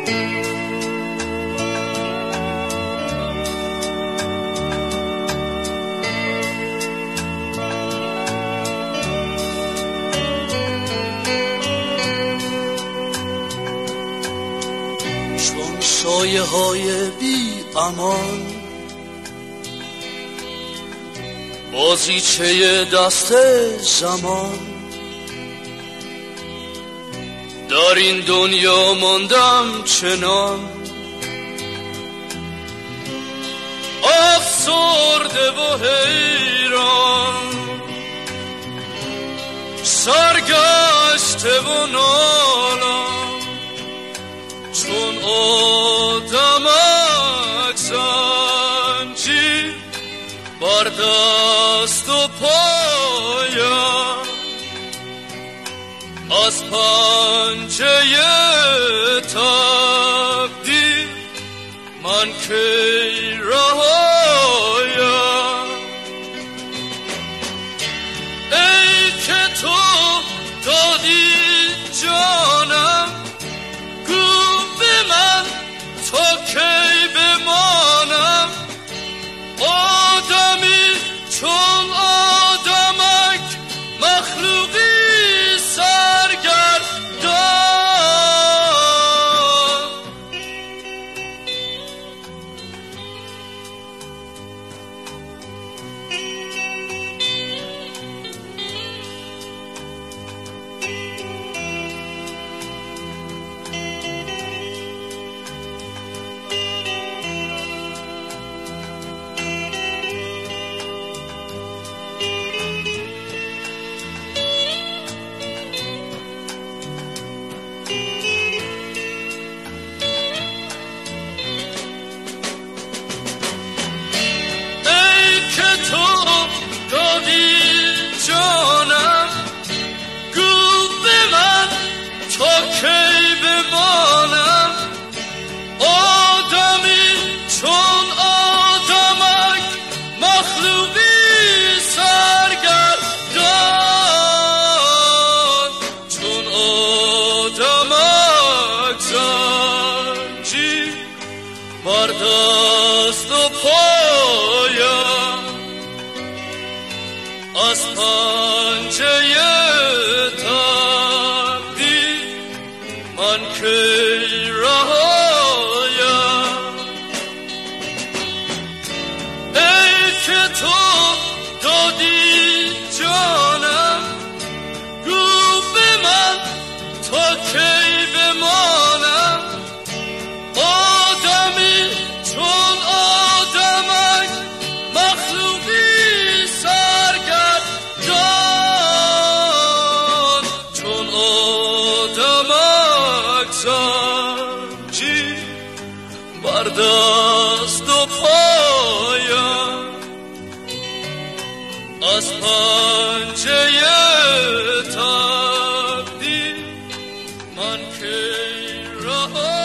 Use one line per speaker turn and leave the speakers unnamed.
چون سایه های بی امان بازیچه دست زمان در این دنیا ماندم چنان افسرده و حیران سرگشته و نالان چون آدمک زنجیر بر دست و پایم از پنجه تقدیر من کی رهایم ای که تو دادی جانم گو به من تا کی بمانم آدمی چون آدمک مخلوقی جانم گو به من تا کی بمانم آدمی چون آدمک مخلوقی سرگردان چون آدمک زنجیر بر دست و پایم از پنجه تقدیر من کی رهایم ای که تو دادی جانم گو به من تا کی بمانم آدمی چون آدمک مخلوقی زنجیر بر دست و پایم از پنجه تقدیر من کی رها